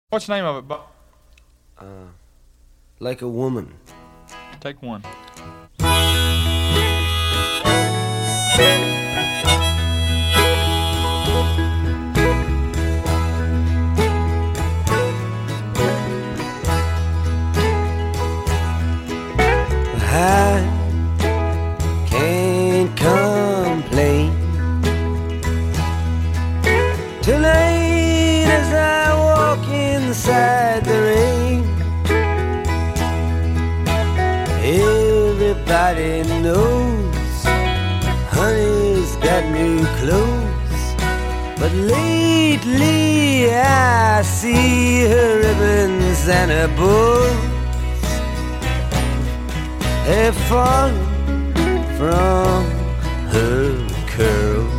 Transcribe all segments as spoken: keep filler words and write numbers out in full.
What's the name of it, Bob? Uh, like a woman. Take one. I can't complain tonight as I walk inside the rain. Everybody knows honey's got new clothes, but lately I see her ribbons and her bows have fallen from her curls.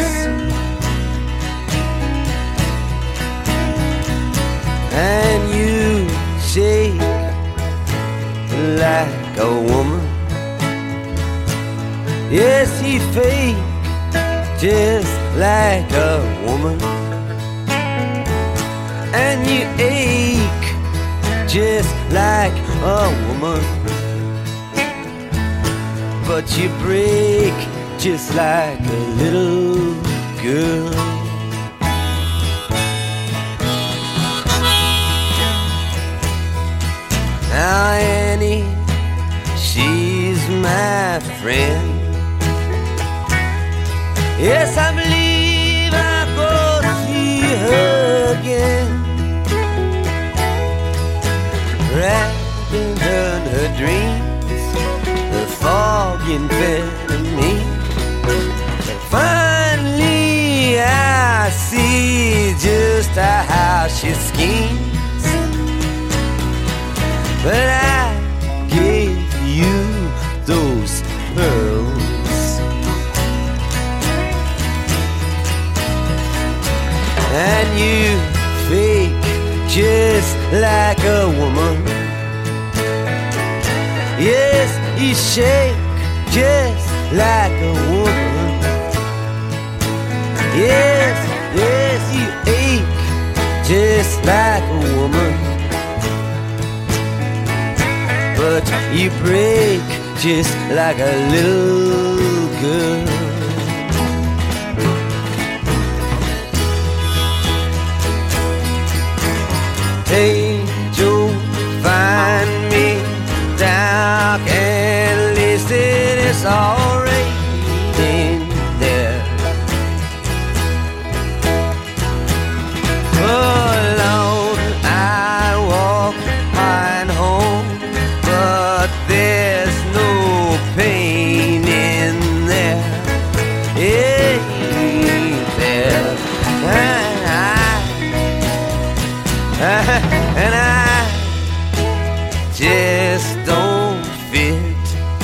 And you shake like a woman. Yes, he fake just like a woman. And you ache just like a woman. But you break just like a little girl. Now Annie, she's my friend. Yes, I believe I'll go to see her again. Wrapping in her dreams, the fog enveloped me. And finally I see just how she schemes. But I gave you those pearls, and you fake just like a woman. Yes, you shake just like a woman. Yes, yes, you ache just like a woman. But you break just like a little girl. Angel, find me dark and listed. It's all raining there. Alone I walk high home, but there's no pain in there. It ain't there. And I, and I just don't fit.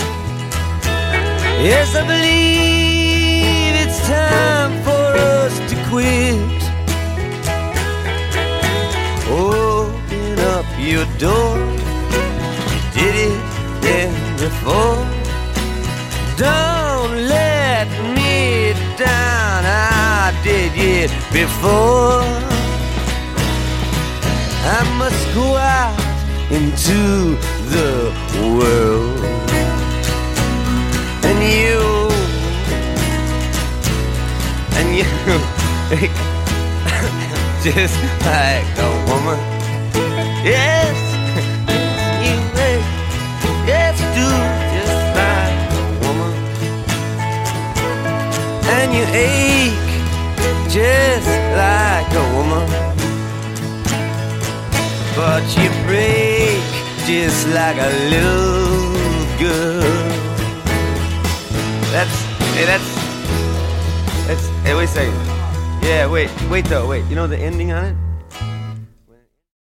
Yes, I believe it's time for us to quit. Open up your door. Did it then before. Don't let me down. I did it before. I must go out into the world, and you, and you just like a woman. Yes, you make, yes, do just like a woman. And you ache just like a woman. But you break just like a little girl. That's, hey, that's, that's, hey, wait a second. Yeah, wait, wait though, wait. You know the ending on it?